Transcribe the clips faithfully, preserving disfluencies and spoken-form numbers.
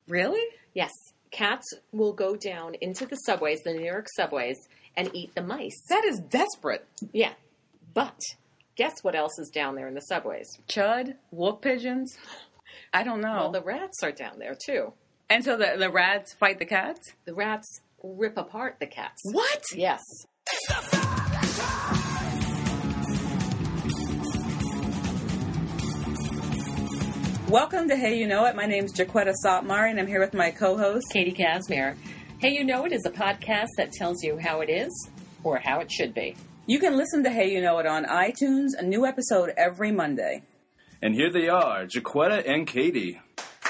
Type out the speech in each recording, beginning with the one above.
Really? Yes. Cats will go down into the subways, the New York subways, and eat the mice. That is desperate. Yeah. But guess what else is down there in the subways? Chud? Wolf pigeons? I don't know. Well, the rats are down there, too. And so the, the rats fight the cats? The rats rip apart the cats. What? Yes. Welcome to Hey You Know It. My name's Jaquetta Sotmar, and I'm here with my co-host, Katie Casimir. Hey You Know It is a podcast that tells you how it is or how it should be. You can listen to Hey You Know It on iTunes, a new episode every Monday. And here they are, Jaquetta and Katie.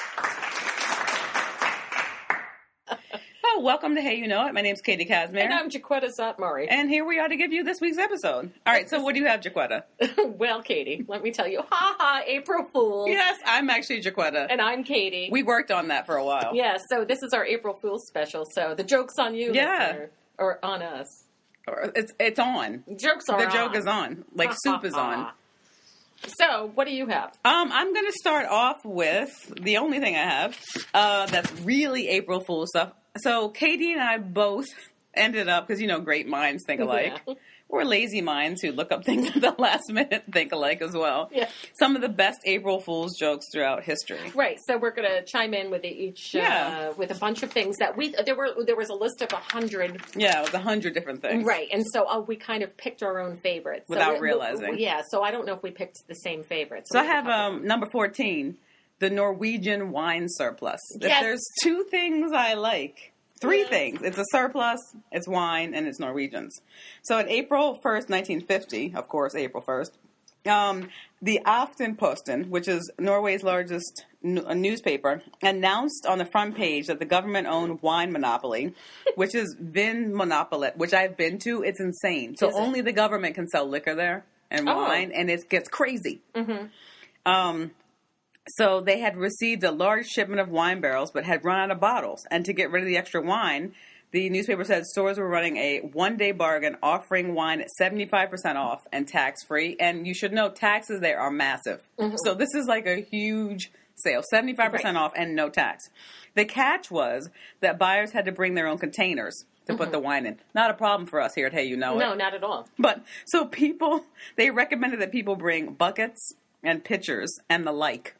Oh, welcome to Hey You Know It. My name's Katie Casimir. And I'm Jaquetta Sotmar. And here we are to give you this week's episode. All right, so what do you have, Jaquetta? Well, Katie, let me tell you. Ha ha, April Fool's. Yes, I'm actually Jaquetta. And I'm Katie. We worked on that for a while. Yeah, so this is our April Fool's special. So the joke's on you, Yeah. listener, or on us. Or It's it's on. Jokes are The on. joke is on. Like soup is on. So, what do you have? Um, I'm going to start off with the only thing I have uh, that's really April Fool stuff. So Katie and I both ended up, because, you know, great minds think alike. Yeah. Or lazy minds who look up things at the last minute think alike as well. Yeah. Some of the best April Fool's jokes throughout history. Right, so we're going to chime in with each, Yeah. uh, with a bunch of things that we, there were, there was a list of a hundred. Yeah, it was a hundred different things. Right, and so uh, we kind of picked our own favorites. So Without we- realizing. we- Yeah, so I don't know if we picked the same favorites. So I we have have a couple. um, number fourteen, the Norwegian wine surplus. If Yes. there's two things I like, three Yes. things. It's a surplus, it's wine, and it's Norwegians. So on April first, nineteen fifty, of course, April first, um, the Aftenposten, which is Norway's largest n- uh, newspaper, announced on the front page that the government-owned wine monopoly, which is Vinmonopolet, which I've been to, it's insane. So Is it? only the government can sell liquor there and Oh. wine, and it gets crazy. Mm-hmm. Um, so they had received a large shipment of wine barrels, but had run out of bottles. And to get rid of the extra wine, the newspaper said stores were running a one-day bargain offering wine at seventy-five percent off and tax-free. And you should know taxes there are massive. So this is like a huge sale, seventy-five percent Right. off and no tax. The catch was that buyers had to bring their own containers to put the wine in. Not a problem for us here at Hey You Know It. No, not at all. But so people, they recommended that people bring buckets and pitchers and the like.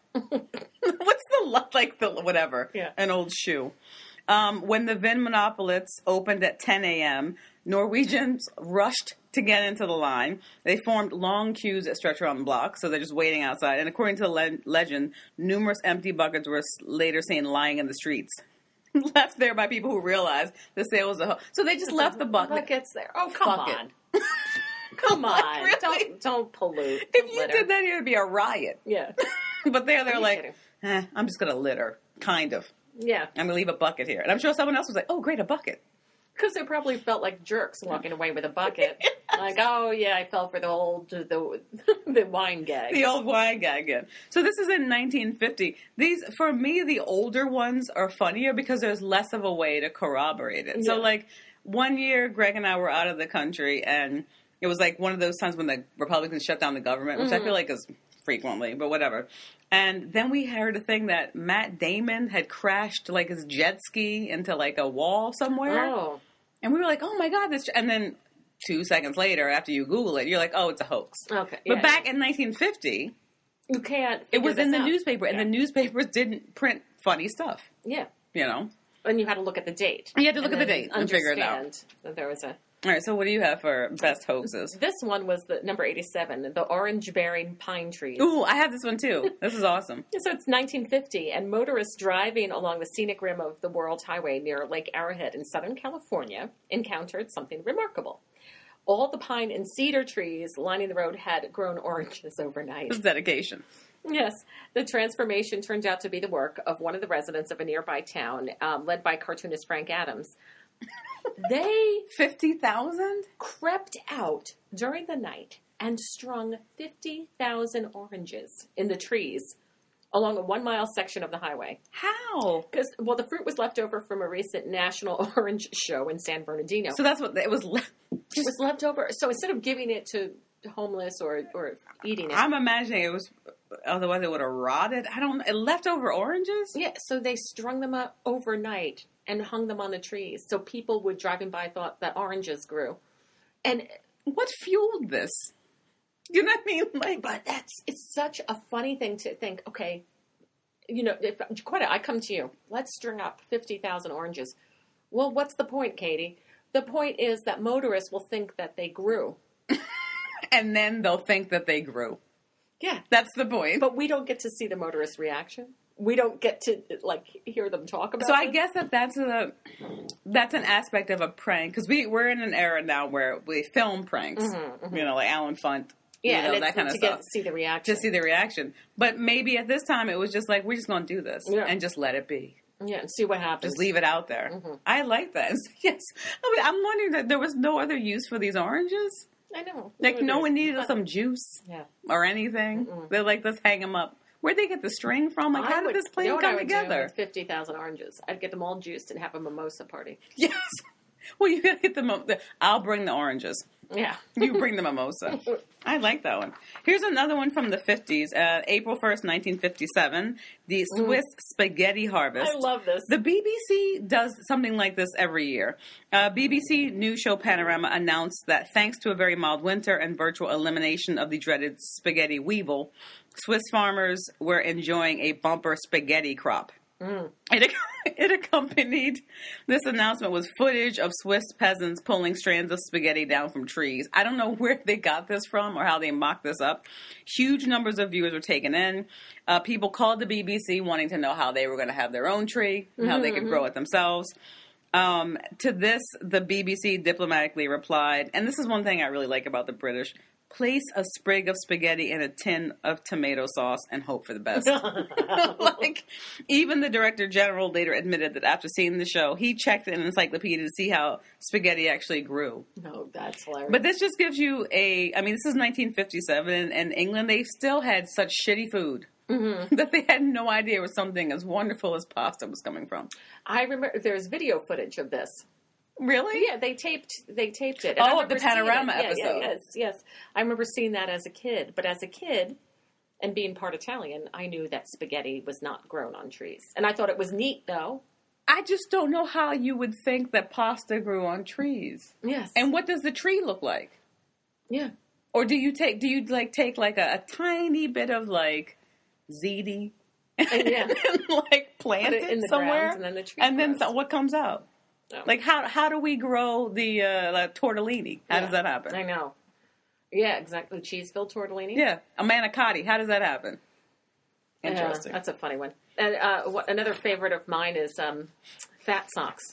What's the li- like the whatever? Yeah. An old shoe. Um, when the Vin Monopolists opened at ten a.m., Norwegians rushed to get into the line. They formed long queues that stretch around the block, so they're just waiting outside. And according to the le- legend, numerous empty buckets were s- later seen lying in the streets. Left there by people who realized the sale was a ho- so they just left the bucket. Buckets there. Oh, come Fuck on. it. Come Like, on. really? Don't don't pollute. If the you litter. did that, it would be a riot. Yeah. But there, Are they're you like, kidding? eh, I'm just going to litter. Kind of. Yeah. I'm going to leave a bucket here. And I'm sure someone else was like, oh, great, a bucket. Because they probably felt like jerks walking away with a bucket. Like, oh, yeah, I fell for the old, the, the wine gag. The old wine guy again. So this is in nineteen fifty. These, for me, the older ones are funnier because there's less of a way to corroborate it. So, Yeah. like, one year, Greg and I were out of the country, and it was like one of those times when the Republicans shut down the government, which I feel like is frequently, but whatever. And then we heard a thing that Matt Damon had crashed, like, his jet ski into, like, a wall somewhere. Oh. And we were like, oh my God, this. And then two seconds later, after you Google it, you're like, oh, it's a hoax. Okay. But yeah. back in nineteen fifty, You can't. it was figure in this the out. newspaper, and Yeah. the newspapers didn't print funny stuff, Yeah. you know? And you had to look at the date. You had to look and at the then date and figure it out. understand That there was a. All right, so what do you have for best hoaxes? This one was the number eighty-seven, the orange-bearing pine trees. Ooh, I have this one too. This is awesome. So it's nineteen fifty, and motorists driving along the scenic rim of the World Highway near Lake Arrowhead in Southern California encountered something remarkable. All the pine and cedar trees lining the road had grown oranges overnight. This is dedication. Yes, the transformation turned out to be the work of one of the residents of a nearby town, um, led by cartoonist Frank Adams. They fifty thousand? crept out during the night and strung fifty thousand oranges in the trees along a one-mile section of the highway. How? Because, well, the fruit was left over from a recent National Orange Show in San Bernardino. So that's what it was. Le- It was left over. So instead of giving it to homeless or, or eating it. I'm imagining it was otherwise it would have rotted. I don't know. Leftover oranges? Yeah, so they strung them up overnight and hung them on the trees. So people would driving by thought that oranges grew. And what fueled this? You know what I mean? Like, but that's it's such a funny thing to think, okay, you know, if quite I come to you, let's string up fifty thousand oranges. Well, what's the point, Katie? The point is that motorists will think that they grew. And then they'll think that they grew. Yeah. That's the point. But we don't get to see the motorist reaction. We don't get to, like, hear them talk about it. So I guess that that's, a, that's an aspect of a prank. Because we, we're in an era now where we film pranks. Mm-hmm, mm-hmm. You know, like Alan Funt. Yeah, you know, and that it's kind to of get stuff. to see the reaction. To see the reaction. But maybe at this time it was just like, we're just going to do this. Yeah. And just let it be. Yeah, and see what happens. Just leave it out there. Mm-hmm. I like that. Yes. I mean, I'm wondering that there was no other use for these oranges. I know. Like, no one needed some juice yeah. or anything. Mm-mm. They're like, let's hang them up. Where'd they get the string from? Like, I how did would, this plan you know what come I would together? Do with fifty thousand oranges. I'd get them all juiced and have a mimosa party. Yes. Well, you gotta get the, mo- the. I'll bring the oranges. Yeah. You bring the mimosa. I like that one. Here's another one from the fifties. Uh, April first, nineteen fifty-seven. The Swiss mm. Spaghetti Harvest. I love this. The B B C does something like this every year. Uh, B B C news show Panorama announced that thanks to a very mild winter and virtual elimination of the dreaded spaghetti weevil, Swiss farmers were enjoying a bumper spaghetti crop. Mm. It, it accompanied this announcement with footage of Swiss peasants pulling strands of spaghetti down from trees. I don't know where they got this from or how they mocked this up. Huge numbers of viewers were taken in. Uh, people called the B B C wanting to know how they were going to have their own tree, mm-hmm, how they could mm-hmm. grow it themselves. Um, to this, the B B C diplomatically replied, and this is one thing I really like about the British, place a sprig of spaghetti in a tin of tomato sauce and hope for the best. Like, even the director general later admitted that after seeing the show, he checked an encyclopedia to see how spaghetti actually grew. No, that's hilarious. But this just gives you a, I mean, this is nineteen fifty-seven, and in England, they still had such shitty food. Mm-hmm. That they had no idea where something as wonderful as pasta was coming from. I remember there's video footage of this. Really? Yeah, they taped they taped it. And oh, the Panorama episode. Yeah, yeah, yes, yes. I remember seeing that as a kid. But as a kid, and being part Italian, I knew that spaghetti was not grown on trees. And I thought it was neat, though. I just don't know how you would think that pasta grew on trees. Yes. And what does the tree look like? Yeah. Or do you take, do you like take like a, a tiny bit of like ziti and, yeah. and like plant it, it in the somewhere? ground, and then the tree And grows. then so, what comes out? Oh. Like how how do we grow the uh, like, tortellini? How yeah. does that happen? I know. Yeah, exactly. Cheese-filled tortellini? Yeah. A manicotti. How does that happen? Interesting. Uh, that's a funny one. And uh, what, another favorite of mine is um, fat socks.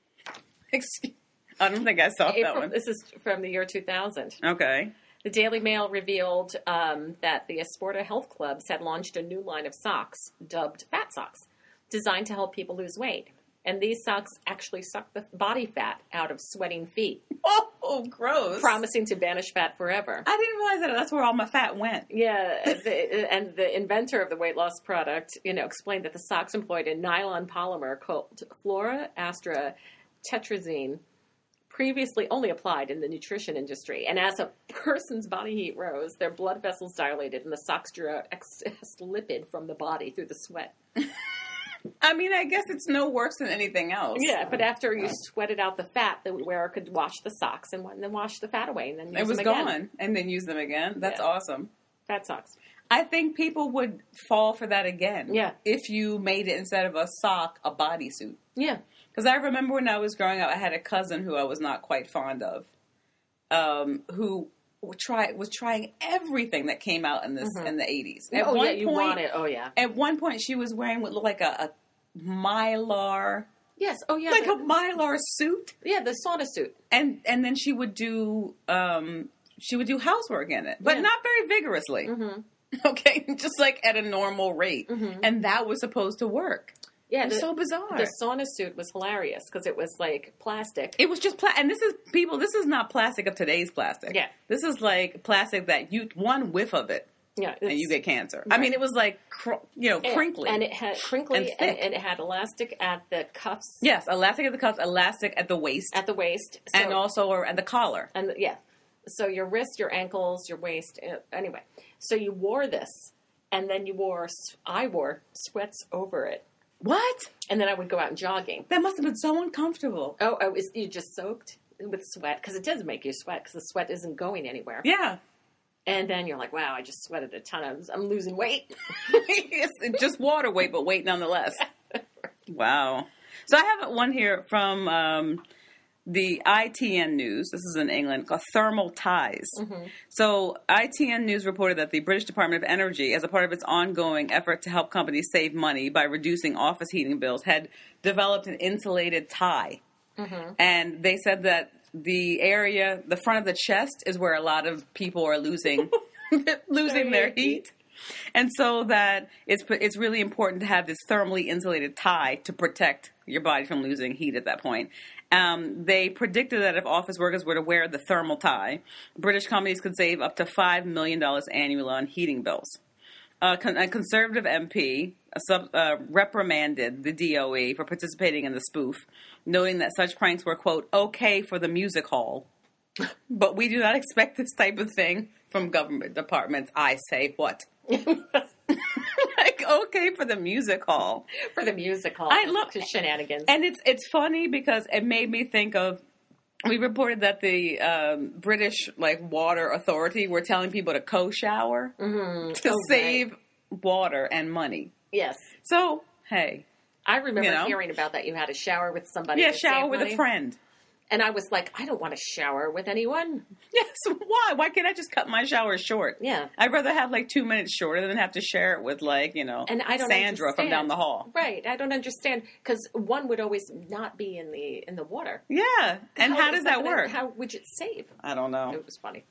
Excuse- I don't think I saw April, that one. This is from the year two thousand. Okay. The Daily Mail revealed um, that the Esporta Health Clubs had launched a new line of socks dubbed Fat Socks, designed to help people lose weight. And these socks actually suck the body fat out of sweating feet. Oh, gross. Promising to banish fat forever. I didn't realize that that's where all my fat went. Yeah, the, and the inventor of the weight loss product, you know, explained that the socks employed a nylon polymer called Flora Astra Tetrazine, previously only applied in the nutrition industry. And as a person's body heat rose, their blood vessels dilated and the socks drew out excess lipid from the body through the sweat. I mean, I guess it's no worse than anything else. Yeah, but after you sweated out the fat, the wearer could wash the socks and then wash the fat away and then use it was them again. gone and then use them again. That's yeah. awesome. Fat socks. I think people would fall for that again. Yeah. If you made it instead of a sock, a bodysuit. Yeah. Because I remember when I was growing up, I had a cousin who I was not quite fond of, um, who would try was trying everything that came out in this mm-hmm. in the eighties. At oh, one yeah, you point, want it. Oh, yeah. At one point, she was wearing what looked like a, a Mylar. Yes. Oh, yeah. Like the, a Mylar suit. Yeah, the sauna suit. And and then she would do um, she would do housework in it, but yeah. not very vigorously. Mm-hmm. Okay, just like at a normal rate, mm-hmm. and that was supposed to work. Yeah, it was the, so bizarre. The sauna suit was hilarious because it was like plastic. It was just plastic, and this is people. This is not plastic of today's plastic. Yeah, this is like plastic that you one whiff of it, yeah, and you get cancer. Right. I mean, it was like cr- you know crinkly, and, and it had crinkly, and, and, and it had elastic at the cuffs. Yes, elastic at the cuffs, elastic at the waist, at the waist, so, and also at the collar, and the, yeah. So your wrist, your ankles, your waist. Uh, anyway, so you wore this. and then you wore, I wore sweats over it. What? And then I would go out jogging. That must have been so uncomfortable. Oh, oh is, you just soaked with sweat? Because it does make you sweat, because the sweat isn't going anywhere. Yeah. And then you're like, wow, I just sweated a ton. I'm, I'm losing weight. It's just water weight, but weight nonetheless. Wow. So I have one here from um, the I T N News. This is in England, called Thermal Ties. Mm-hmm. So I T N News reported that the British Department of Energy, as a part of its ongoing effort to help companies save money by reducing office heating bills, had developed an insulated tie. Mm-hmm. And they said that the area, the front of the chest, is where a lot of people are losing losing their heat. And so that it's it's really important to have this thermally insulated tie to protect your body from losing heat at that point. Um, they predicted that if office workers were to wear the thermal tie, British companies could save up to five million dollars annually on heating bills. Uh, con- a conservative M P uh, sub, uh, reprimanded the D O E for participating in the spoof, noting that such pranks were, quote, okay for the music hall. But we do not expect this type of thing from government departments. I say what? Like, okay for the music hall. For the music hall. I love shenanigans. And it's it's funny because it made me think of, we reported that the um, British like water authority were telling people to co-shower mm-hmm. to oh, save right. water and money. Yes. So, hey. I remember you know? hearing about that. You had to shower with somebody. Yeah, to shower save with money. a friend. And I was like, I don't want to shower with anyone. Yes, why? Why can't I just cut my shower short? Yeah. I'd rather have like two minutes shorter than have to share it with like, you know, and I don't Sandra understand. from down the hall. Right. I don't understand because one would always not be in the in the water. Yeah. And how, how does that gonna, work? How would it save? I don't know. It was funny.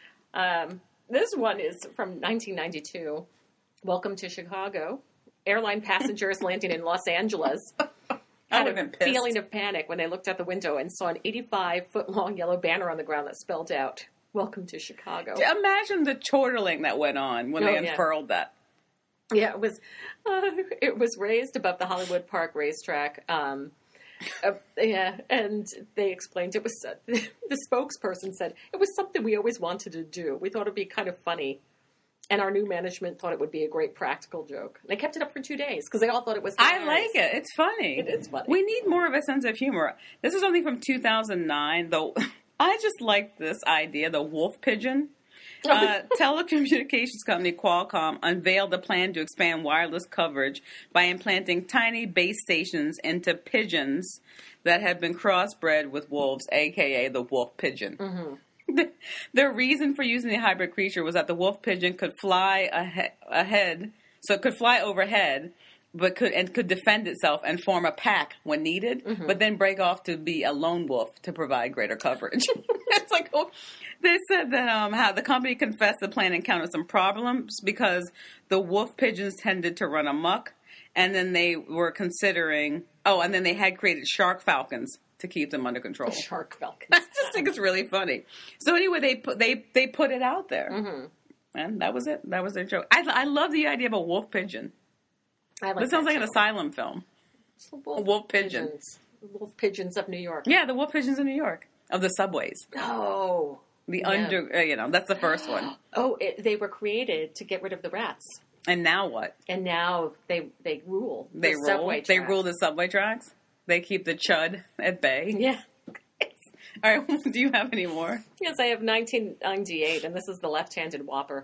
Um, this one is from nineteen ninety-two. Welcome to Chicago. Airline passengers landing in Los Angeles had a feeling of panic when they looked out the window and saw an eighty-five foot long yellow banner on the ground that spelled out, "Welcome to Chicago." Imagine the chortling that went on when oh, they yeah. unfurled that. Yeah, it was. Uh, it was raised above the Hollywood Park racetrack. Um, uh, yeah, and they explained it was. Uh, the spokesperson said it was something we always wanted to do. We thought it'd be kind of funny. And our new management thought it would be a great practical joke. They kept it up for two days because they all thought it was hilarious. I like it. It's funny. It is funny. We need more of a sense of humor. This is only from two thousand nine, though. I just like this idea, the wolf pigeon. Uh, telecommunications company Qualcomm unveiled a plan to expand wireless coverage by implanting tiny base stations into pigeons that have been crossbred with wolves, a k a the wolf pigeon. Mm-hmm. The reason for using the hybrid creature was that the wolf pigeon could fly ahe- ahead, so it could fly overhead, but could and could defend itself and form a pack when needed, mm-hmm. but then break off to be a lone wolf to provide greater coverage. It's like, oh, they said that um, how the company confessed the plan encountered some problems because the wolf pigeons tended to run amok, and then they were considering, oh, and then they had created shark falcons to keep them under control. Shark falcons. I just think it's really funny. So anyway, they put they they put it out there, mm-hmm. and that was it. That was their joke. I I love the idea of a wolf pigeon. I like this sounds like too. an asylum film. Wolf a wolf pigeon. Pigeons. Wolf pigeons of New York. Yeah, the wolf pigeons of New York of the subways. Oh, the yeah. under uh, you know that's the first one. Oh, it, they were created to get rid of the rats. And now what? And now they they rule. The they rule. Subway tracks. They rule the subway tracks. They keep the chud at bay. Yeah. All right. Do you have any more? Yes, I have nineteen ninety-eight, and this is the left-handed Whopper.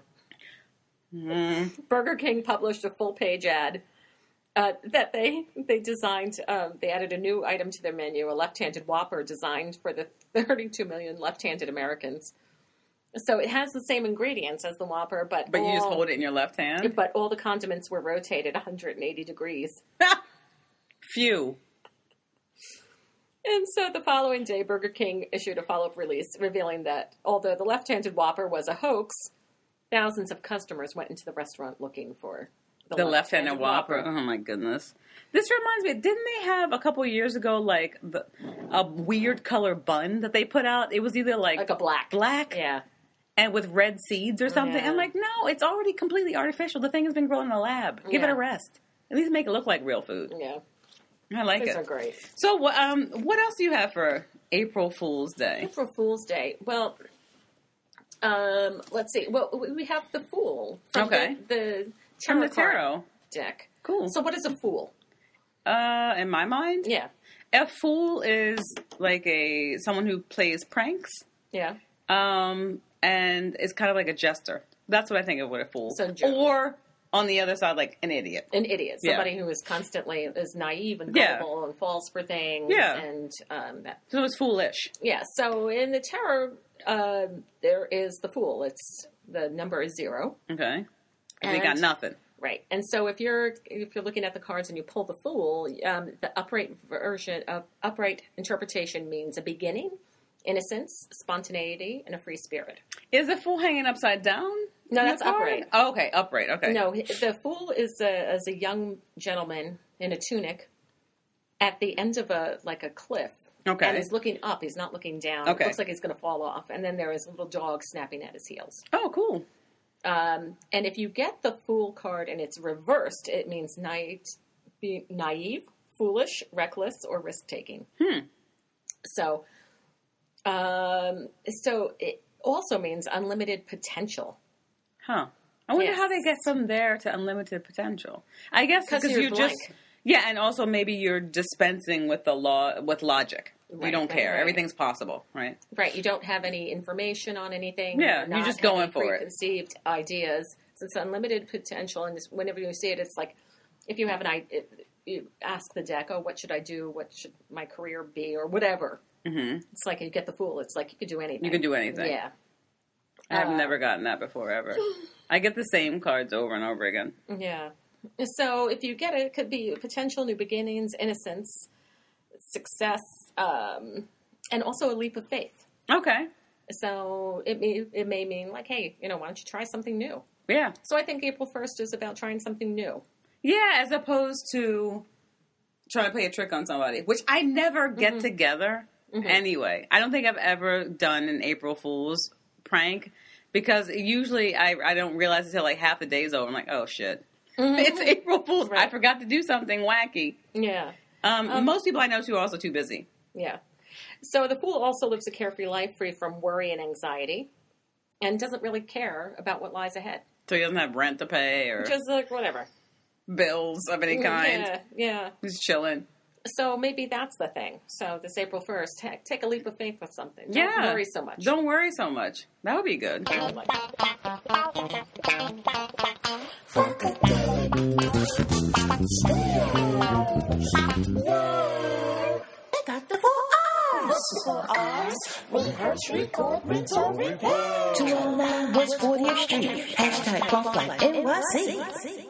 Mm. Burger King published a full-page ad uh, that they they designed. Um, they added a new item to their menu, a left-handed Whopper designed for the thirty-two million left-handed Americans. So it has the same ingredients as the Whopper, but but all, you just hold it in your left hand. But all the condiments were rotated one hundred eighty degrees. Phew. And so the following day, Burger King issued a follow-up release revealing that although the left-handed Whopper was a hoax, thousands of customers went into the restaurant looking for the, the left-handed, left-handed Whopper. Whopper. Oh my goodness! This reminds me. Didn't they have a couple of years ago like the, a weird color bun that they put out? It was either like like a black, black, yeah, and with red seeds or something. Yeah. I'm like, no, it's already completely artificial. The thing has been grown in a lab. Give yeah. it a rest. At least make it look like real food. Yeah. I like These it. These are great. So, um, what else do you have for April Fool's Day? April Fool's Day. Well, um, let's see. Well, we have the Fool. From okay. The, the From the card tarot. deck. Cool. So what is a fool? Uh, in my mind, Yeah. a fool is like a someone who plays pranks. Yeah. Um, and is kind of like a jester. That's what I think of what a fool. So joke. Or on the other side, like an idiot. An idiot. Yeah. Somebody who is constantly is naive and Yeah. gullible and falls for things. Yeah. And um, that. So it's foolish. Yeah. So in the tarot, uh, there is the fool. It's the number is zero. Okay. And we And- got nothing. Right. And so if you're if you're looking at the cards and you pull the fool, um, the upright version of upright interpretation means a beginning, innocence, spontaneity, and a free spirit. Is the fool hanging upside down? No, in the that's card? upright. Oh, okay, upright. Okay. No, the fool is a, is a young gentleman in a tunic at the end of a like a cliff. Okay. And he's looking up. He's not looking down. Okay. It looks like he's going to fall off. And then there is a little dog snapping at his heels. Oh, cool. Um, and if you get the Fool card and it's reversed, it means naive, be naive, foolish, reckless, or risk-taking. Hmm. So, um, so it also means unlimited potential. Huh. I wonder Yes. how they get from there to unlimited potential. I guess 'Cause because you're you blank. just yeah, and also maybe you're dispensing with the law with logic. You Right, don't right, care. right. Everything's possible, right? Right, you don't have any information on anything. Yeah, You're you're not just going having for it. preconceived ideas. So it's unlimited potential, and this, whenever you see it, it's like if you have an idea, you ask the deck, "Oh, what should I do? What should my career be, or whatever?" Mm-hmm. It's like you get the Fool. It's like you could do anything. You can do anything. Yeah, I've Uh, never gotten that before ever. I get the same cards over and over again. yeah. So if you get it, it could be potential, new beginnings, innocence, success, um, and also a leap of faith. Okay. So it may it may mean like, hey, you know, why don't you try something new? Yeah. So I think April first is about trying something new. Yeah, as opposed to trying to play a trick on somebody, which I never get Mm-hmm. together anyway. I don't think I've ever done an April Fool's prank because usually I, I don't realize until like half the day's over. I'm like, oh shit. It's April Fool's. I Right. forgot to do something wacky. Yeah, Um, Um, most people I know too are also too busy. yeah. So the Fool also lives a carefree life free from worry and anxiety and doesn't really care about what lies ahead. So he doesn't have rent to pay or Just like whatever. bills of any kind. Yeah, yeah. He's chilling. So maybe that's the thing. So this April first, ta- take a leap of faith with something. Don't Yeah. worry so much. Don't worry so much. That would be good. Got the four R's. Four R's. Rehearse, record, rinse, or repair. two oh nine West fortieth Street. Hashtag Punk Life N Y C.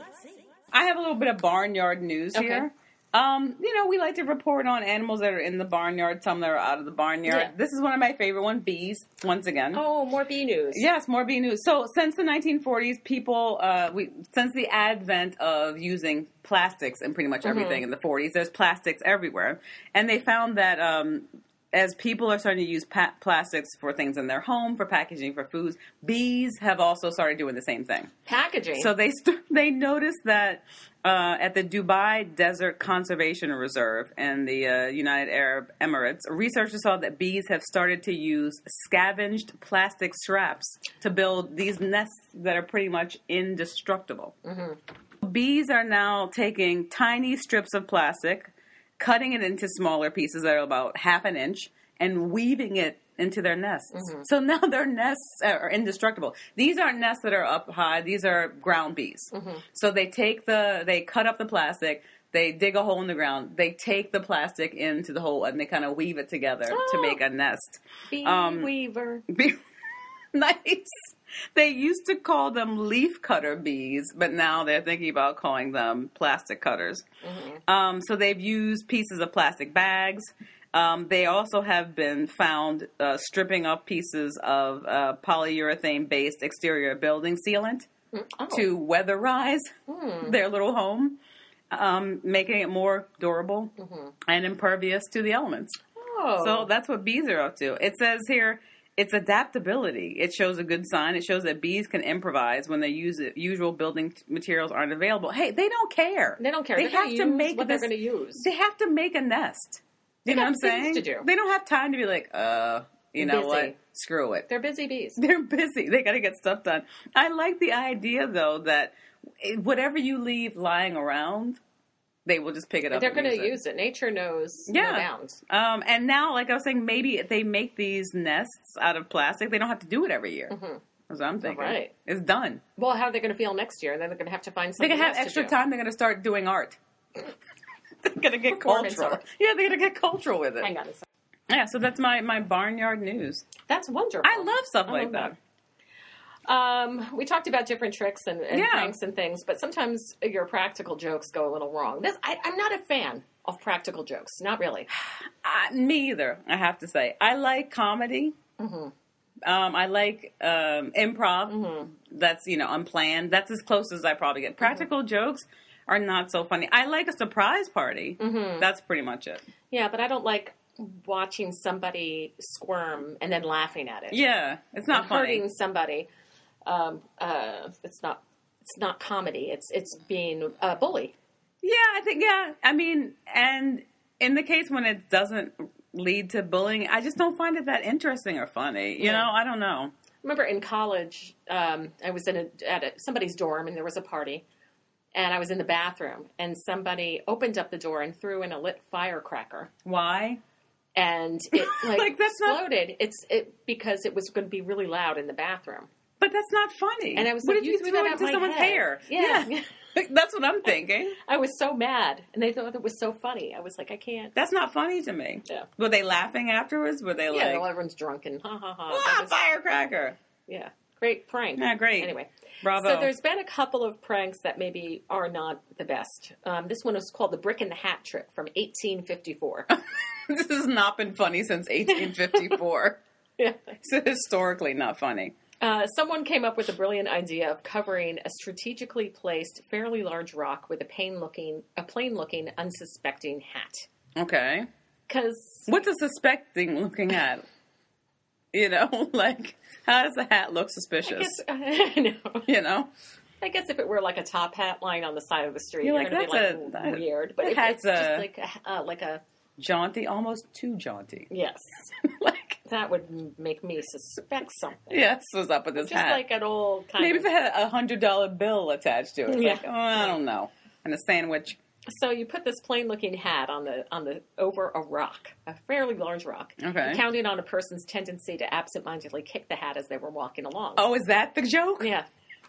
I have a little bit of barnyard news Okay. here. Um, you know, we like to report on animals that are in the barnyard, some that are out of the barnyard. Yeah. This is one of my favorite ones, bees, once again. Oh, more bee news. Yes, more bee news. So, since the nineteen forties, people, uh, we since the advent of using plastics in pretty much everything in the forties, there's plastics everywhere, and they found that um, as people are starting to use pa- plastics for things in their home, for packaging, for foods, bees have also started doing the same thing. Packaging. So they st- they noticed that uh, at the Dubai Desert Conservation Reserve in the uh, United Arab Emirates, researchers saw that bees have started to use scavenged plastic straps to build these nests that are pretty much indestructible. Bees are now taking tiny strips of plastic, cutting it into smaller pieces that are about half an inch, and weaving it into their nests. So now their nests are indestructible. These aren't nests that are up high. These are ground bees. So they take the, they cut up the plastic, they dig a hole in the ground, they take the plastic into the hole, and they kind of weave it together to Oh. make a nest. Bee um, weaver. Be- nice. They used to call them leaf cutter bees, but now they're thinking about calling them plastic cutters. Um, so they've used pieces of plastic bags. Um, they also have been found uh, stripping up pieces of uh, polyurethane-based exterior building sealant Oh. to weatherize their little home, um, making it more durable and impervious to the elements. Oh. So that's what bees are up to. It says here it's adaptability. It shows a good sign. It shows that bees can improvise when their use, usual building t- materials aren't available. Hey, they don't care. They don't care. They They're have gonna to use make what this, they're going to use. They have to make a nest. You They know what have I'm saying? things to do. They don't have time to be like, uh, you know Busy. what? Screw it. They're busy bees. They're busy. They got to get stuff done. I like the idea, though, that whatever you leave lying around, they will just pick it up. They're going to use it. Nature knows yeah. no bounds. Um, and now, like I was saying, maybe if they make these nests out of plastic, they don't have to do it every year. Mm-hmm. That's what I'm thinking. Right. It's done. Well, how are they going to feel next year? And then they're going to have to find something They can have else extra to do. time. They're going to start doing art. They're going to get Performance cultural. art. Yeah, they're going to get cultural with it. Hang on a second. Yeah, so that's my, my barnyard news. That's wonderful. I love stuff I like love that. that. Um, we talked about different tricks and, and Yeah. pranks and things, but sometimes your practical jokes go a little wrong. This, I, I'm not a fan of practical jokes. Not really. Uh, me either, I have to say. I like comedy. Mm-hmm. Um, I like um, improv. Mm-hmm. That's, you know, unplanned. That's as close as I probably get. Practical mm-hmm. jokes are not so funny. I like a surprise party. Mm-hmm. That's pretty much it. Yeah, but I don't like watching somebody squirm and then laughing at it. Yeah, it's not and funny. Hurting somebody. Um, uh, it's not. It's not comedy. It's it's being a bully. Yeah, I think. Yeah, I mean, and in the case when it doesn't lead to bullying, I just don't find it that interesting or funny. You Yeah. know, I don't know. Remember in college, um, I was in a, at a, somebody's dorm and there was a party, and I was in the bathroom and somebody opened up the door and threw in a lit firecracker. Why? And it like, Like, that's not- exploded. It's it because it was going to be really loud in the bathroom. But that's not funny. And I was what like, if you you threw threw that it at into my someone's head? hair? Yeah. That's what I'm thinking. I was so mad, and they thought it was so funny. I was like, I can't. That's not funny to me. Yeah. Were they laughing afterwards? Were they Yeah, like, well, everyone's drunk and ha ha ha. ah, That was- firecracker? yeah, great prank. Yeah, great. Anyway, Bravo. so there's been a couple of pranks that maybe are not the best. Um, this one was called the Brick in the Hat trick from eighteen fifty-four. This has not been funny since eighteen fifty-four. Yeah. It's historically not funny. Uh, someone came up with a brilliant idea of covering a strategically placed, fairly large rock with a plain-looking, a plain-looking, unsuspecting hat. Okay. Because What's a suspecting looking at? You know, like, how does the hat look suspicious? I know. You know? I guess if it were like a top hat lying on the side of the street, You're you're, like, going to be that's like a- that- weird. But that if hat's it's just a- like a, uh, like a Jaunty, almost too jaunty. yes, Like, that would m- make me suspect something. yes, what's up with this Just hat? like an old kind Maybe of. if it had a hundred dollar bill attached to it. It's Yeah. like, oh, I don't know. And a sandwich. So you put this plain-looking hat on the on the over a rock, a fairly large rock, Okay. counting on a person's tendency to absentmindedly kick the hat as they were walking along. Oh, is that the joke? Yeah.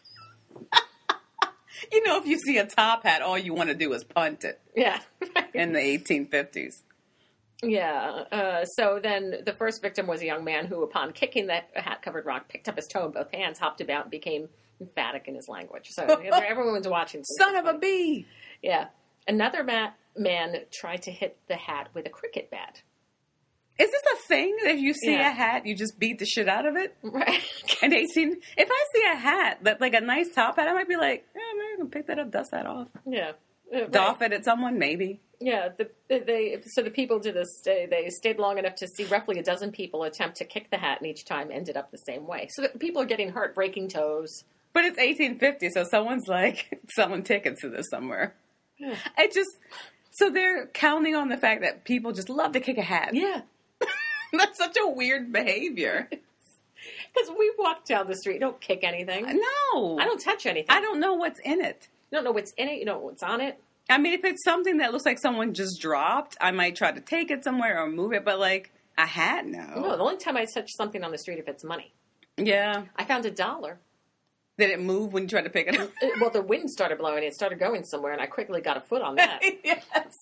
You know, if you see a top hat, all you want to do is punt it Yeah. in the eighteen fifties. Yeah. Uh, so then the first victim was a young man who, upon kicking the hat-covered rock, picked up his toe in both hands, hopped about, and became emphatic in his language. So everyone's watching. so Son this of is a funny. bee! Yeah. Another ma- man tried to hit the hat with a cricket bat. Is this a thing? If you see Yeah. a hat, you just beat the shit out of it? Right. And eighteen, if I see a hat, that like a nice top hat, I might be like, yeah, maybe I can pick that up, dust that off. Yeah. Uh, right. Doff it at someone, maybe. Yeah, the, they so the people did this. They, they stayed long enough to see roughly a dozen people attempt to kick the hat, and each time ended up the same way. So the people are getting hurt, breaking toes. But it's eighteen fifty, so someone's like selling tickets to this somewhere. Yeah. It just, so they're counting on the fact that people just love to kick a hat. Yeah, That's such a weird behavior. because we walk down the street, don't kick anything. No. I don't touch anything. I don't know what's in it. You don't know what's in it. You don't know what's on it. I mean, if it's something that looks like someone just dropped, I might try to take it somewhere or move it, but like a hat, no. No, the only time I touch something on the street if it's money. Yeah. I found a dollar. Did it move when you tried to pick it up? It- well, the wind started blowing. It started going somewhere, and I quickly got a foot on that. Yes.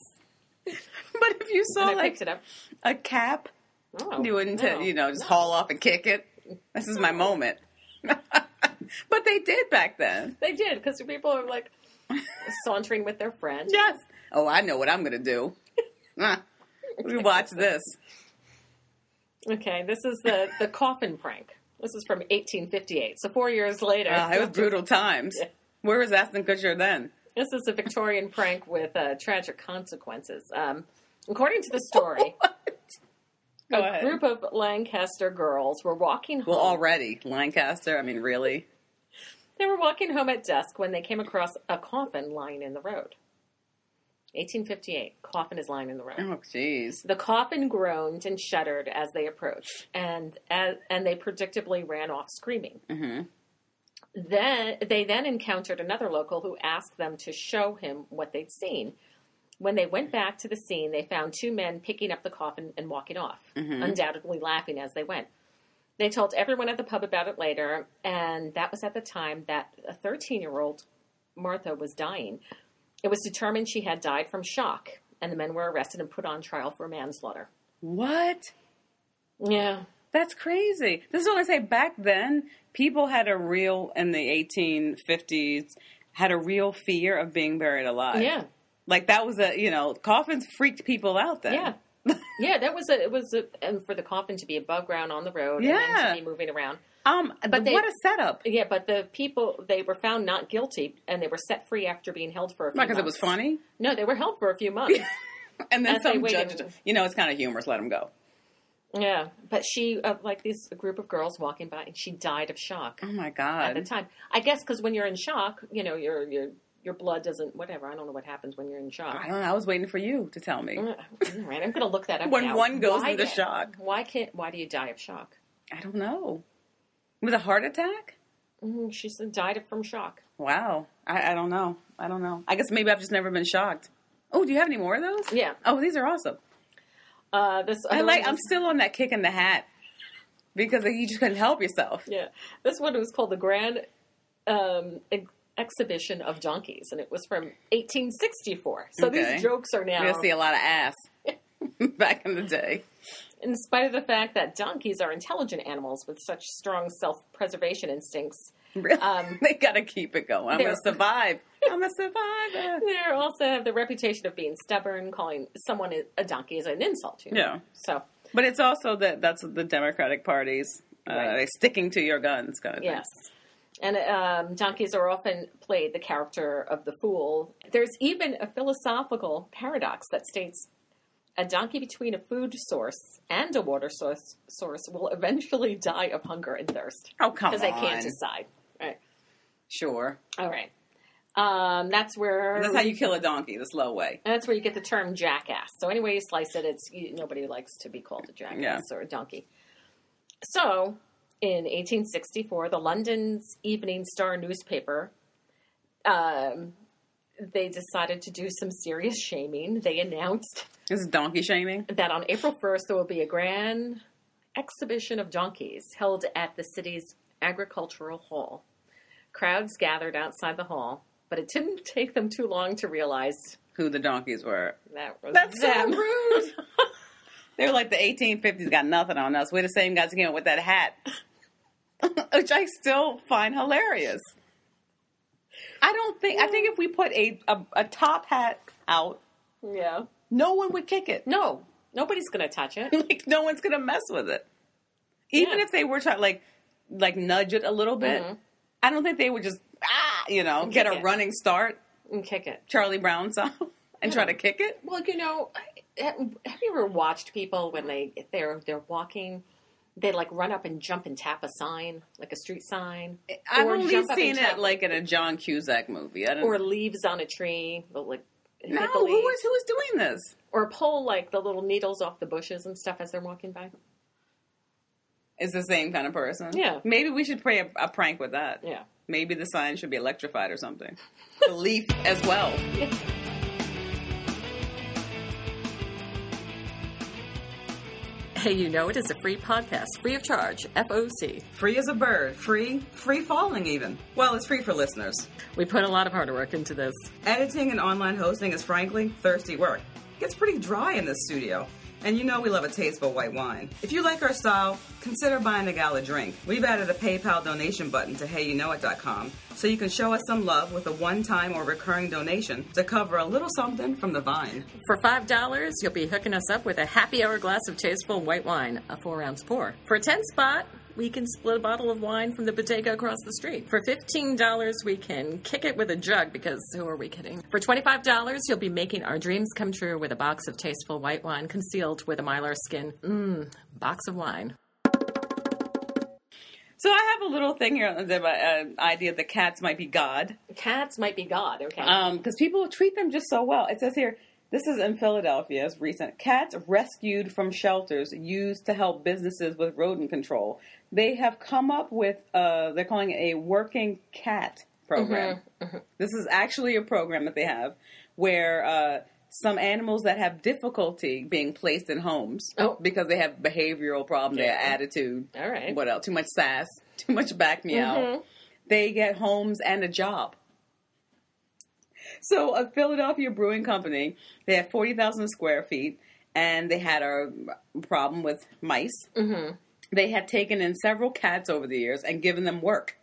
But if you saw and I like picked it up. a cap, Oh, you wouldn't, no. you know, just haul off and kick it. This is my moment. But they did back then. They did, because people are like sauntering with their friends. Yes. Oh, I know what I'm going to do. Huh. We watch this. Okay, this is the, the coffin prank. This is from eighteen fifty-eight, so four years later. Uh, it was brutal times. Yeah. Where was Ashton Kutcher then? This is a Victorian prank with uh, tragic consequences. Um, according to the story, Go a ahead. group of Lancaster girls were walking home. Well, already. Lancaster, I mean, really? They were walking home at dusk when they came across a coffin lying in the road. eighteen fifty-eight, coffin is lying in the road. Oh, jeez. The coffin groaned and shuddered as they approached, and as, and they predictably ran off screaming. Mm-hmm. Then they then encountered another local who asked them to show him what they'd seen. When they went back to the scene, they found two men picking up the coffin and walking off, mm-hmm. undoubtedly laughing as they went. They told everyone at the pub about it later, and that was at the time that a thirteen-year-old Martha was dying. It was determined she had died from shock, and the men were arrested and put on trial for manslaughter. What? Yeah. That's crazy. This is what I say. Back then, people had a real, in the eighteen fifties, had a real fear of being buried alive. Yeah. Like, that was a, you know, coffins freaked people out then. Yeah. Yeah, that was a, it was a, and for the coffin to be above ground on the road yeah. and then to be moving around. Um, but they, what a setup. Yeah, but the people, they were found not guilty, and they were set free after being held for a few Not months. because it was funny? No, they were held for a few months. And then As some they judge, waited. you know, it's kind of humorous, let them go. Yeah, but she, uh, like this group of girls walking by, and she died of shock. Oh, my God. At the time. I guess because when you're in shock, you know, your your your blood doesn't, whatever. I don't know what happens when you're in shock. I don't know. I was waiting for you to tell me. All right, I'm going to look that up When now. one goes Why into did- shock. Why can't, why do you die of shock? I don't know. With a heart attack? Mm, she said died from shock. Wow. I, I don't know. I don't know. I guess maybe I've just never been shocked. Oh, do you have any more of those? Yeah. Oh, these are awesome. Uh, this I other like. one I'm was- still on that kick in the hat because like, you just couldn't help yourself. Yeah, this one was called the Grand um, Ex- Exhibition of Donkeys, and it was from eighteen sixty-four. So Okay. these jokes are now, You're gonna see a lot of ass back in the day. in spite of the fact that donkeys are intelligent animals with such strong self-preservation instincts. Really? Um, they gotta keep it going. I'm they're- gonna survive. I'm a survivor. They also have the reputation of being stubborn. Calling someone a donkey is an insult. You know? Yeah. So But it's also that that's the Democratic Party's uh, Right. sticking to your guns kind of thing. yes. And um, donkeys are often played the character of the fool. There's even a philosophical paradox that states a donkey between a food source and a water source, source will eventually die of hunger and thirst. Oh, come on. Because they can't decide. Right. Sure. All right. Um, that's where That's how you kill a donkey, the slow way. And that's where you get the term jackass. So any way you slice it, it's you, nobody likes to be called a jackass Yeah. or a donkey. So in eighteen sixty-four, the London's Evening Star newspaper, um, they decided to do some serious shaming. They announced This is donkey shaming. that on April first there will be a grand exhibition of donkeys held at the city's agricultural hall. Crowds gathered outside the hall, but it didn't take them too long to realize Who the donkeys were. that was That's them. so rude. They were like the eighteen fifties got nothing on us. We're the same guys again with that hat. Which I still find hilarious. I don't think, I think if we put a, a, a top hat out, Yeah. no one would kick it. No, nobody's going to touch it. Like, no one's going to mess with it. Even Yeah. if they were trying, like, like nudge it a little bit, Mhm. I don't think they would just, ah, you know, get a Kick it. running start, And kick it. Charlie Brown style, and try to kick it. Well, you know, have you ever watched people when they they're they're walking, they like run up and jump and tap a sign, like a street sign, I've Or only jump up seen and tap- it like in a John Cusack movie. I don't or leaves on a tree, but like No, maple who leaves. was who was doing this? Or pull like the little needles off the bushes and stuff as they're walking by. Is the same kind of person. Yeah. Maybe we should play a, a prank with that. Yeah. Maybe the sign should be electrified or something. The leaf as well. Hey, You Know It is a free podcast, free of charge, F O C. Free as a bird. Free, free falling even. Well, it's free for listeners. We put a lot of hard work into this. Editing and online hosting is frankly thirsty work. It gets pretty dry in this studio. And you know we love a tasteful white wine. If you like our style, consider buying the gal a drink. We've added a PayPal donation button to hey you know it dot com so you can show us some love with a one-time or recurring donation to cover a little something from the vine. For five dollars, you'll be hooking us up with a happy hour glass of tasteful white wine, a four-ounce pour. For a ten spot, we can split a bottle of wine from the bodega across the street. For fifteen dollars, we can kick it with a jug, because who are we kidding? For twenty-five dollars, you'll be making our dreams come true with a box of tasteful white wine concealed with a Mylar skin. Mmm, box of wine. So I have a little thing here, the uh, idea that cats might be God. Cats might be God, okay? Because people treat them just so well. It says here, This is in Philadelphia. It's recent. Cats rescued from shelters used to help businesses with rodent control. They have come up with, uh, they're calling it a working cat program. Mm-hmm, mm-hmm. This is actually a program that they have where uh, some animals that have difficulty being placed in homes oh. because they have behavioral problems, yeah. they have attitude. All right. What else? Too much sass, too much back meow. Mm-hmm. They get homes and a job. So a Philadelphia brewing company, they have forty thousand square feet, and they had a problem with mice. Mm-hmm. They had taken in several cats over the years and given them work,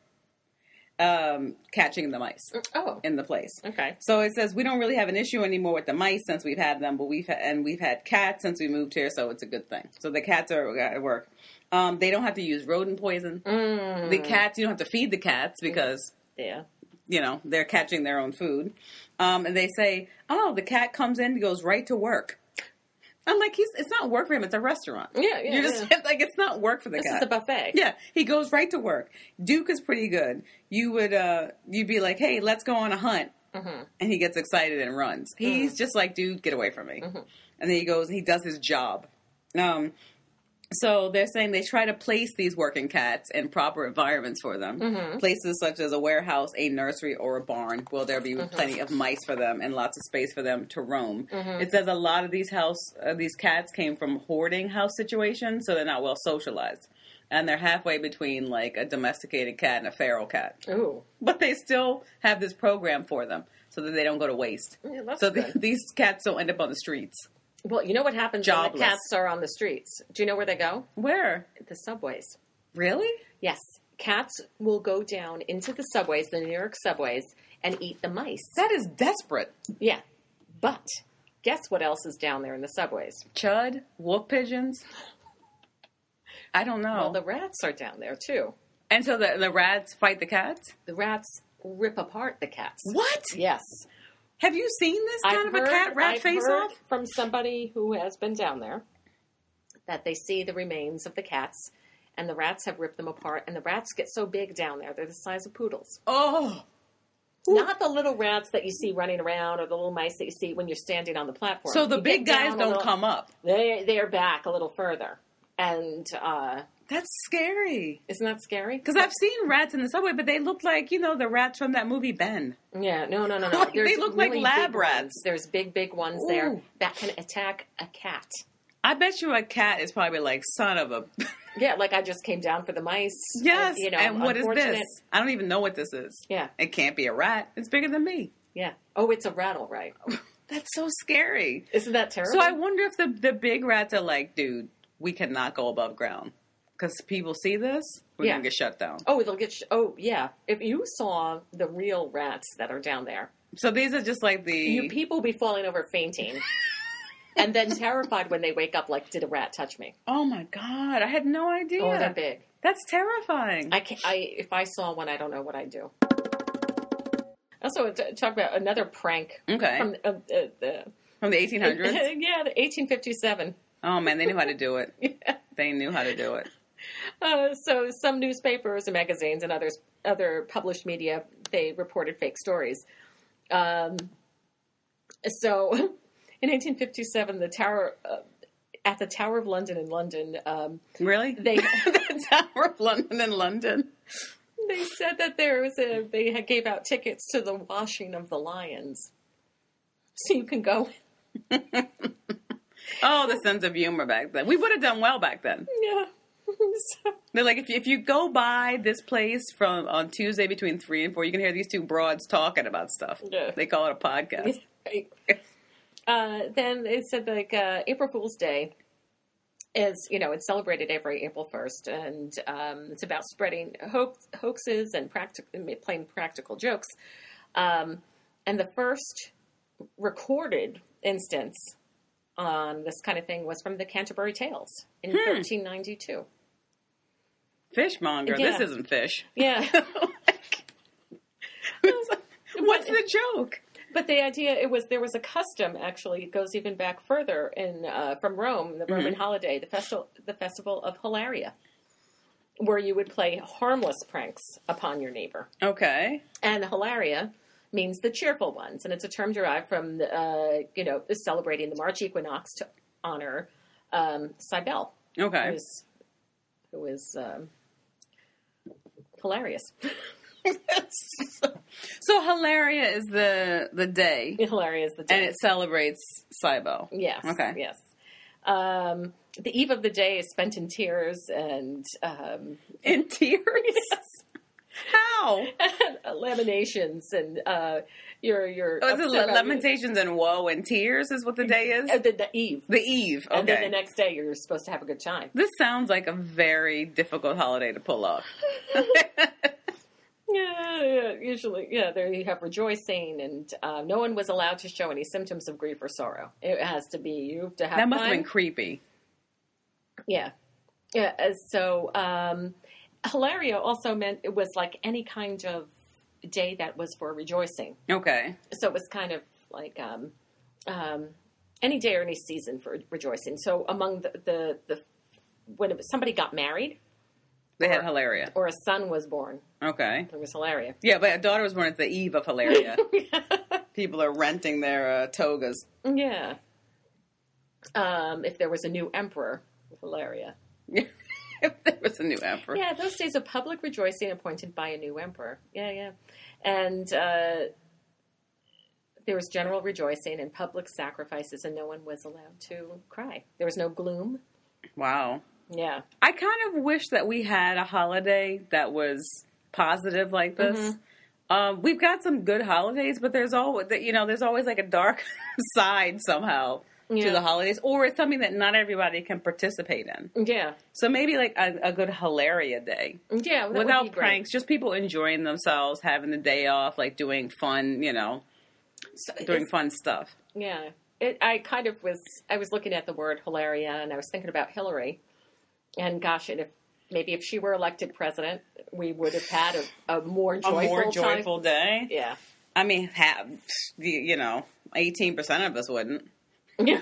um, catching the mice oh. in the place. Okay. So it says, we don't really have an issue anymore with the mice since we've had them, but we've ha- and we've had cats since we moved here, so it's a good thing. So the cats are at work. Um, they don't have to use rodent poison. Mm. The cats, you don't have to feed the cats because... Yeah. You know, they're catching their own food. Um, and they say, oh, the cat comes in and goes right to work. I'm like, he's it's not work for him. It's a restaurant. Yeah, yeah, You're just yeah. like, it's not work for the this cat. This is a buffet. Yeah, he goes right to work. Duke is pretty good. You would, uh, you'd be like, hey, let's go on a hunt. Mm-hmm. And he gets excited and runs. He's mm-hmm. just like, dude, get away from me. Mm-hmm. And then he goes and he does his job. Um, So they're saying they try to place these working cats in proper environments for them. Mm-hmm. Places such as a warehouse, a nursery, or a barn. Will there be mm-hmm. plenty of mice for them and lots of space for them to roam? Mm-hmm. It says a lot of these house, uh, these cats came from hoarding house situations, so they're not well socialized. And they're halfway between like a domesticated cat and a feral cat. Ooh. But they still have this program for them so that they don't go to waste. Yeah, that's so good. The, these cats don't end up on the streets. Well, you know what happens Jobless. when the cats are on the streets? Do you know where they go? Where? The subways. Really? Yes. Cats will go down into the subways, the New York subways, and eat the mice. That is desperate. Yeah. But guess what else is down there in the subways? Chud? Wolf pigeons? I don't know. Well, the rats are down there, too. And so the, the rats fight the cats? The rats rip apart the cats. What? Yes. Have you seen this kind I've of heard, a cat-rat I've face-off? heard from somebody who has been down there that they see the remains of the cats, and the rats have ripped them apart, and the rats get so big down there, they're the size of poodles. Oh! Not the little rats that you see running around or the little mice that you see when you're standing on the platform. So the you big guys don't little, come up. They, they're back a little further. And, uh... That's scary. Isn't that scary? Because I've seen rats in the subway, but they look like, you know, the rats from that movie Ben. Yeah, no, no, no, no. They look really like lab big rats. Ones. There's big, big ones Ooh. there that can attack a cat. I bet you a cat is probably like, son of a... Yeah, like I just came down for the mice. Yes, and, you know, and what is this? I don't even know what this is. Yeah. It can't be a rat. It's bigger than me. Yeah. Oh, it's a rattle, right? That's so scary. Isn't that terrible? So I wonder if the, the big rats are like, dude, we cannot go above ground. Because people see this, we're yeah. going to get shut down. Oh, they'll get... Sh- oh, yeah. If you saw the real rats that are down there... So these are just like the... You people be falling over fainting. And then terrified when they wake up like, did a rat touch me? Oh, my God. I had no idea. Oh, they're big. That's terrifying. I can't, I If I saw one, I don't know what I'd do. Also, t- talk about another prank. Okay. From, uh, uh, the, from the eighteen hundreds? Yeah, the eighteen fifty-seven. Oh, man. They knew how to do it. Yeah. They knew how to do it. Uh, so some newspapers and magazines and others, other published media, they reported fake stories. Um, so in eighteen fifty-seven, the Tower uh, at the Tower of London in London, um, really they the Tower of London in London. They said that there was a they had gave out tickets to the washing of the lions, so you can go. Oh, the sense of humor back then. We would have done well back then. Yeah. So, they're like, if you, if you go by this place from on Tuesday between three and four, you can hear these two broads talking about stuff. Yeah. They call it a podcast. Right. uh, then they said like uh, April Fool's Day is, you know, it's celebrated every April first, and um, it's about spreading hoax, hoaxes and practic- playing practical jokes. Um, and the first recorded instance on this kind of thing was from the Canterbury Tales in hmm. thirteen ninety-two. Fishmonger. Yeah. This isn't fish. Yeah. What's the joke? But the idea, it was, there was a custom, actually, it goes even back further in, uh, from Rome, the Roman mm-hmm. holiday, the festival, the festival of Hilaria, where you would play harmless pranks upon your neighbor. Okay. And Hilaria means the cheerful ones, and it's a term derived from, the, uh, you know, celebrating the March equinox to honor um, Cybele, Okay. who is, who is um, hilarious. So Hilaria is the the day, Hilarious, the day. and it celebrates Cybele. Yes. Okay. Yes. Um, the eve of the day is spent in tears and um, In tears? How? lamentations and uh, your your. Oh, is it upset about- lamentations and woe and tears is what the day is? Uh, the, the eve. The eve. Okay. And then the next day, you're supposed to have a good time. This sounds like a very difficult holiday to pull off. Yeah, yeah, usually, yeah, there you have rejoicing, and uh, no one was allowed to show any symptoms of grief or sorrow. It has to be, you have to have That must fun. have been creepy. Yeah. Yeah, uh, so um, Hilaria also meant it was like any kind of day that was for rejoicing. Okay. So it was kind of like um, um, any day or any season for rejoicing. So among the, the, the when it was, somebody got married, They had Or- Hilaria. or a son was born, Okay. it was Hilaria. Yeah, but a daughter was born at the eve of Hilaria. People are renting their uh, togas. Yeah. Um, if there was a new emperor, Hilaria. If there was a new emperor. Yeah, those days of public rejoicing appointed by a new emperor. Yeah, yeah. And uh, there was general rejoicing and public sacrifices, and no one was allowed to cry. There was no gloom. Wow. Yeah. I kind of wish that we had a holiday that was positive like this. Mm-hmm. Um, we've got some good holidays, but there's always, you know, there's always like a dark side somehow Yeah. to the holidays, or it's something that not everybody can participate in. Yeah. So maybe like a, a good Hilaria day Yeah. that would without be great. pranks, just people enjoying themselves, having the day off, like doing fun, you know, So doing it's- fun stuff. Yeah. It, I kind of was, I was looking at the word Hilaria, and I was thinking about Hillary. And gosh, and if maybe if she were elected president, we would have had a, a more joyful A more time. joyful day. Yeah. I mean, have, you you know, eighteen percent of us wouldn't. Yeah.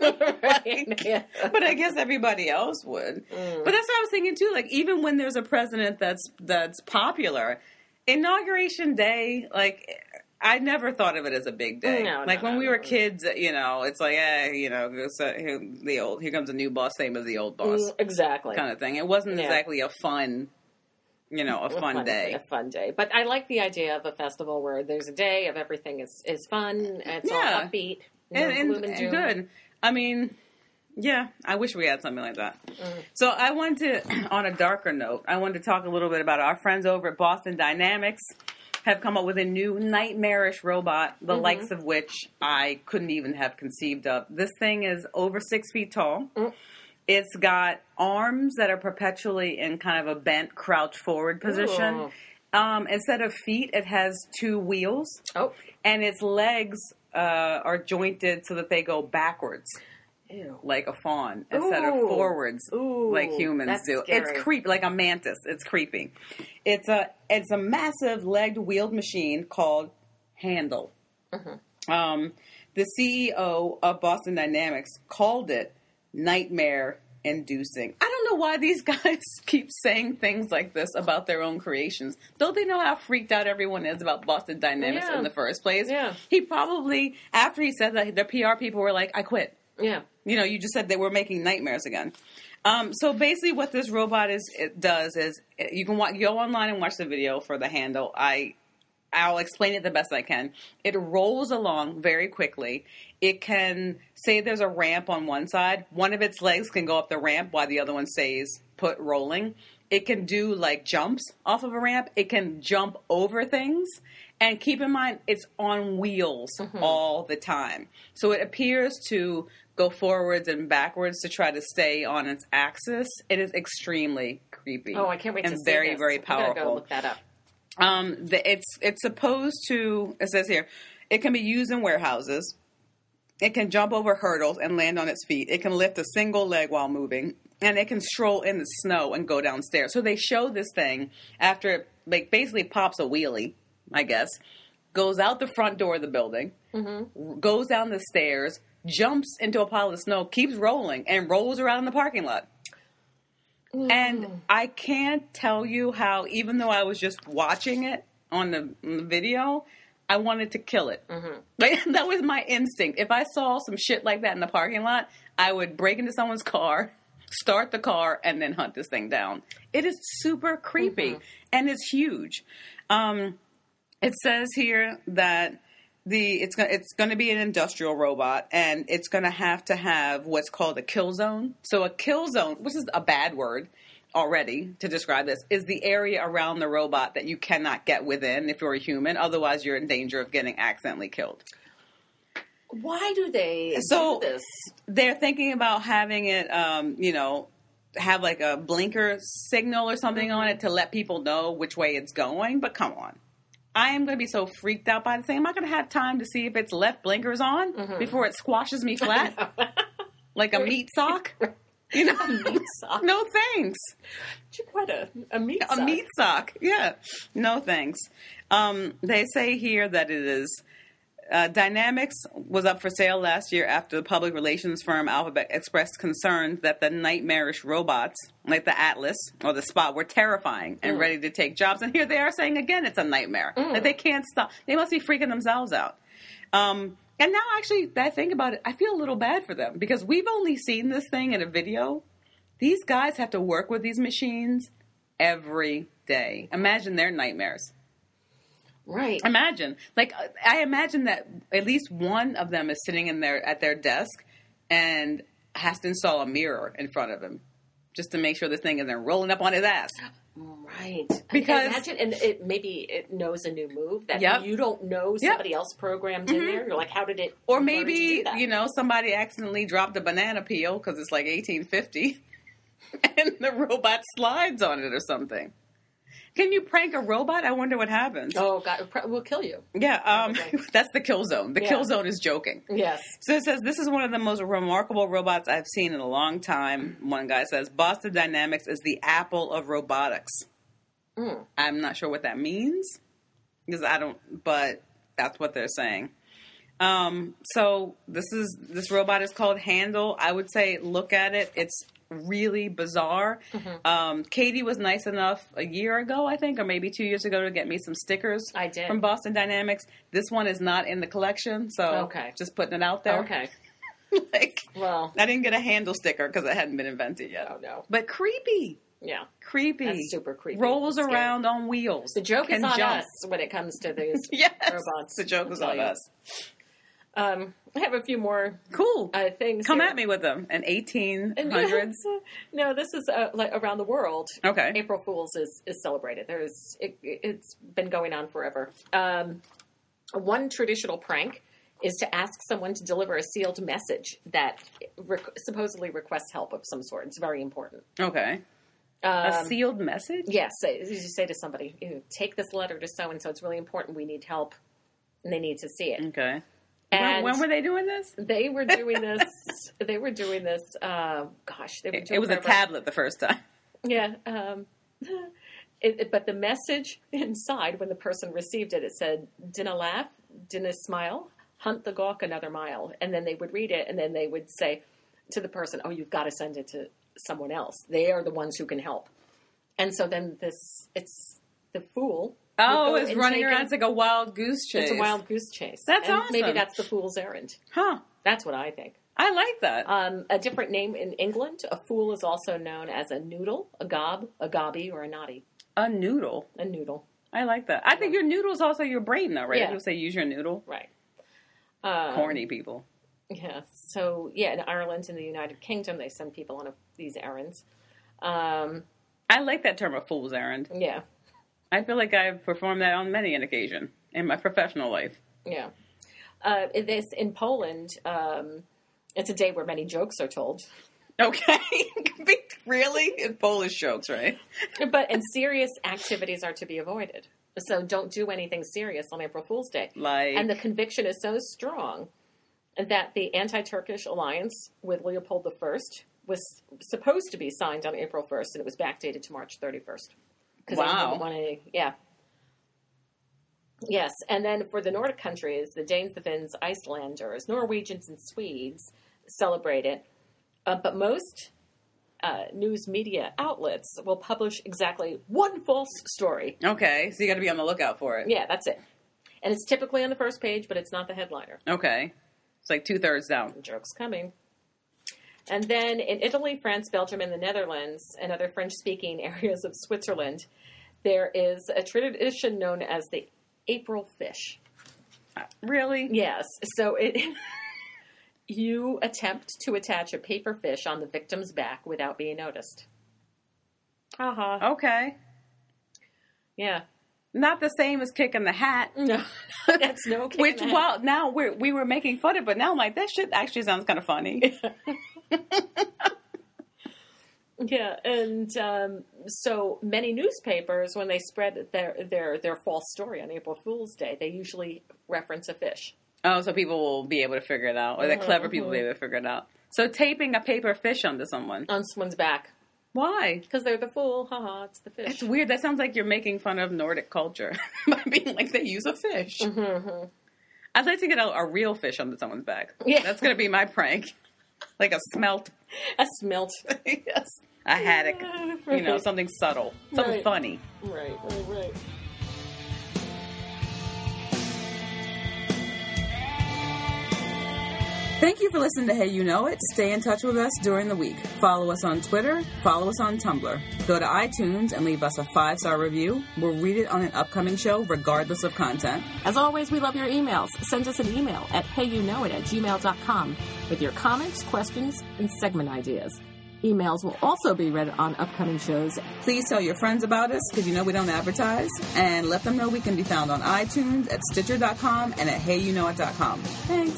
Right. Yeah. But I guess everybody else would. Mm. But that's what I was thinking too. Like even when there's a president that's that's popular, inauguration day, like I never thought of it as a big day. No, no, like when no, we no. were kids, you know, it's like, eh, you know, so here, the old here comes a new boss, same as the old boss, Mm, exactly. kind of thing. It wasn't Yeah. exactly a fun, you know, a fun, day. A fun day. But I like the idea of a festival where there's a day of everything is, is fun, it's all Yeah. upbeat, no and, and, gloom and and doom. good. I mean, yeah, I wish we had something like that. Mm. So I wanted to, on a darker note, I wanted to talk a little bit about our friends over at Boston Dynamics have come up with a new nightmarish robot, the Mm-hmm. likes of which I couldn't even have conceived of. This thing is over six feet tall. Mm. It's got arms that are perpetually in kind of a bent, crouch forward position. Ooh. Um, instead of feet, it has two wheels, Oh. and its legs uh, are jointed so that they go backwards Ew. like a fawn instead of Ooh. forwards Ooh, like humans that's do. scary. It's creepy, like a mantis. It's creepy. It's a it's a massive legged wheeled machine called Handle. Mm-hmm. Um, the C E O of Boston Dynamics called it nightmare inducing. I don't know why these guys keep saying things like this about their own creations. Don't they know how freaked out everyone is about Boston Dynamics Yeah. in the first place? Yeah. He probably, after he said that, the P R people were like, I quit. Yeah. You know, you just said they were making nightmares again. Um, so basically, what this robot is it does is you can wa- go online and watch the video for the Handle. I I'll explain it the best I can. It rolls along very quickly. It can say there's a ramp on one side. One of its legs can go up the ramp while the other one stays put rolling. It can do like jumps off of a ramp. It can jump over things. And keep in mind, it's on wheels all the time. So it appears to go forwards and backwards to try to stay on its axis. It is extremely creepy. Oh, I can't wait and to see very, this. very I gotta powerful. go look that up. Um, the, it's it's supposed to. It says here, it can be used in warehouses. It can jump over hurdles and land on its feet. It can lift a single leg while moving, and it can stroll in the snow and go downstairs. So they show this thing after it like basically pops a wheelie, I guess, goes out the front door of the building, Mm-hmm. goes down the stairs, jumps into a pile of snow, keeps rolling, and rolls around in the parking lot. And I can't tell you how, even though I was just watching it on the, on the video, I wanted to kill it. Mm-hmm. Like, that was my instinct. If I saw some shit like that in the parking lot, I would break into someone's car, start the car, and then hunt this thing down. It is super creepy, mm-hmm. and it's huge. Um, it says here that the it's going it's going to be an industrial robot, and it's going to have to have what's called a kill zone. So a kill zone, which is a bad word already to describe this, is the area around the robot that you cannot get within if you're a human. Otherwise, you're in danger of getting accidentally killed. Why do they so do this? They're thinking about having it, um, you know, have like a blinker signal or something mm-hmm. on it to let people know which way it's going. But come on. I am going to be so freaked out by the thing. I'm not going to have time to see if its left blinker's on mm-hmm. before it squashes me flat like a meat sock. You know, a meat sock. No thanks. Chiquetta, a meat a sock. A meat sock. Yeah. No thanks. Um, they say here that it is uh, Dynamics was up for sale last year after the public relations firm Alphabet expressed concerns that the nightmarish robots, like the Atlas or the Spot, were terrifying and mm. ready to take jobs. And here they are saying again, it's a nightmare. Mm. Like they can't stop. They must be freaking themselves out. Um, and now, actually, that I think about it, I feel a little bad for them because we've only seen this thing in a video. These guys have to work with these machines every day. Imagine their nightmares. Right. Imagine. Like, I imagine that at least one of them is sitting in their at their desk and has to install a mirror in front of him just to make sure this thing isn't rolling up on his ass. Right. Because imagine, and it maybe it knows a new move that yep. you don't know somebody yep. else programmed mm-hmm. in there. You're like, how did it? Or maybe, do that? you know, somebody accidentally dropped a banana peel because it's like eighteen fifty and the robot slides on it or something. Can you prank a robot? I wonder what happens. Oh, God. We'll kill you. Yeah, um, that's the kill zone. The yeah. kill zone is joking. Yes. So it says, this is one of the most remarkable robots I've seen in a long time. One guy says, Boston Dynamics is the Apple of robotics. Mm. I'm not sure what that means. Because I don't, but that's what they're saying. Um, so this is, this robot is called Handle. I would say look at it. It's really bizarre. Mm-hmm. Um, Katie was nice enough a year ago, I think, or maybe two years ago to get me some stickers I did. from Boston Dynamics. This one is not in the collection, so okay. just putting it out there. Okay. like, well, I didn't get a Handle sticker because it hadn't been invented yet. Oh, no. But creepy. Yeah. Creepy. That's super creepy. Rolls around on wheels. The joke Can is on jump. us when it comes to these yes, robots. The joke is on you. us. Um, I have a few more cool uh, things. Come here. at me with them. In eighteen hundreds? No, this is uh, like around the world. Okay. April Fool's is, is celebrated. There's it, it's been going on forever. Um, one traditional prank is to ask someone to deliver a sealed message that re- supposedly requests help of some sort. It's very important. Okay. Um, a sealed message? Yes. Yeah, so you say to somebody, you know, take this letter to so-and-so. It's really important. We need help. And they need to see it. Okay. And when, when were they doing this? They were doing this. they were doing this. Uh, gosh, they were doing it was forever. a tablet the first time. Yeah, um, it, it, but the message inside when the person received it, it said, "Dinna laugh, dinna smile, hunt the gawk another mile." And then they would read it, and then they would say to the person, "Oh, you've got to send it to someone else. They are the ones who can help." And so then this, it's the fool. Oh, it's running around. It's like a wild goose chase. It's a wild goose chase. That's and awesome. Maybe that's the fool's errand. Huh. That's what I think. I like that. Um, a different name in England, a fool is also known as a noodle, a gob, a gobby, or a noddy. A noodle? A noodle. I like that. I think your noodle is also your brain, though, right? Yeah. You'll say use your noodle. Right. Um, Corny people. Yeah. So, yeah, in Ireland and the United Kingdom, they send people on a, these errands. Um, I like that term, a fool's errand. Yeah. I feel like I've performed that on many an occasion in my professional life. Yeah. Uh, this in Poland, um, it's a day where many jokes are told. Okay. Really? It's Polish jokes, right? But and serious activities are to be avoided. So don't do anything serious on April Fool's Day. Like, and the conviction is so strong that the anti-Turkish alliance with Leopold the First was supposed to be signed on April first, and it was backdated to March thirty-first. Wow. Want to, yeah. Yes, and then for the Nordic countries, the Danes, the Finns, Icelanders, Norwegians, and Swedes celebrate it. Uh, but most uh, news media outlets will publish exactly one false story. Okay, so you got to be on the lookout for it. Yeah, that's it. And it's typically on the first page, but it's not the headliner. Okay. It's like two-thirds down. The joke's coming. And then in Italy, France, Belgium, and the Netherlands, and other French-speaking areas of Switzerland, there is a tradition known as the April fish. Uh, really? Yes. So it you attempt to attach a paper fish on the victim's back without being noticed. Uh-huh. Okay. Yeah. Not the same as kicking the hat. No, that's no kick Which, in the well, now we're, we were making fun of it, but now I'm like, that shit actually sounds kind of funny. Yeah, and um, so many newspapers, when they spread their, their, their false story on April Fool's Day, they usually reference a fish. Oh, so people will be able to figure it out. Or the Mm-hmm, clever people will mm-hmm. be able to figure it out. So taping a paper fish onto someone. On someone's back. Why? Because they're the fool. Haha, it's the fish. It's weird. That sounds like you're making fun of Nordic culture by being like they use a fish. Mm-hmm. I'd like to get a, a real fish onto someone's back. Yeah. That's going to be my prank. Like a smelt. A smelt. Yes. A haddock. You know, something subtle. Something Right. funny. Right, right, right. Thank you for listening to Hey You Know It. Stay in touch with us during the week. Follow us on Twitter. Follow us on Tumblr. Go to iTunes and leave us a five-star review. We'll read it on an upcoming show regardless of content. As always, we love your emails. Send us an email at heyyouknowit at gmail dot com with your comments, questions, and segment ideas. Emails will also be read on upcoming shows. Please tell your friends about us because you know we don't advertise. And let them know we can be found on iTunes, at Stitcher dot com, and at hey you know it dot com. Thanks.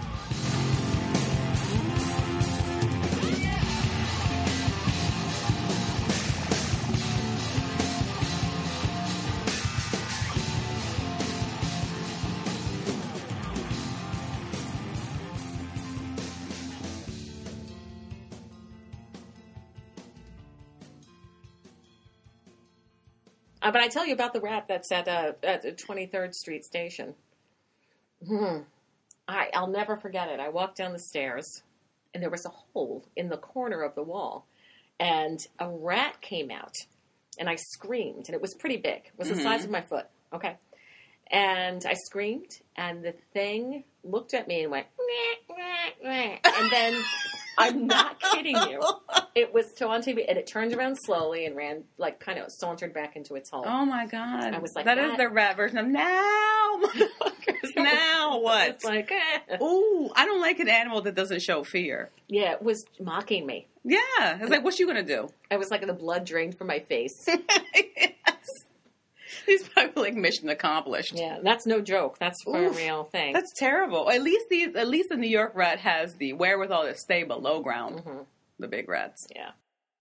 Uh, but I tell you about the rat that's at uh, at the twenty-third Street station. Hmm. I, I'll never forget it. I walked down the stairs, and there was a hole in the corner of the wall, and a rat came out, and I screamed, and it was pretty big. It was the size of my foot, okay? And I screamed, and the thing looked at me and went, "Meh, meh, meh." And then, I'm not kidding you, it was still on T V, and it turned around slowly and ran, like, kind of sauntered back into its hole. Oh my God. I was like, that is that- the rat version of now, motherfuckers. Now what? It's like, eh. Ooh, I don't like an animal that doesn't show fear. Yeah, it was mocking me. Yeah. It's like, what's you going to do? I was like, the blood drained from my face. Yes. He's probably like mission accomplished. Yeah, that's no joke. That's for Oof. a real thing. That's terrible. At least the at least the New York rat has the wherewithal to stay below ground. Mhm. The big rats. Yeah.